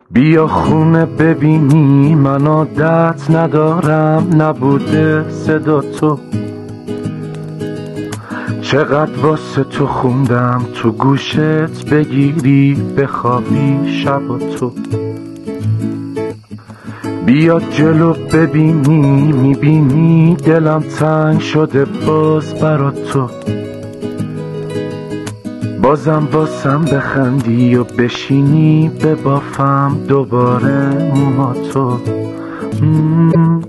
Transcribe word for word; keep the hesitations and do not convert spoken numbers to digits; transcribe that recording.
بیا خونه ببینی من عادت ندارم نبوده صدا تو، چقدر واسه تو خوندم تو گوشت بگیری بخوابی شب تو. بیا جلو ببینی میبینی دلم تنگ شده باز برا تو، بازم واسم بخندی و بشینی ببافم دوباره موهاتو.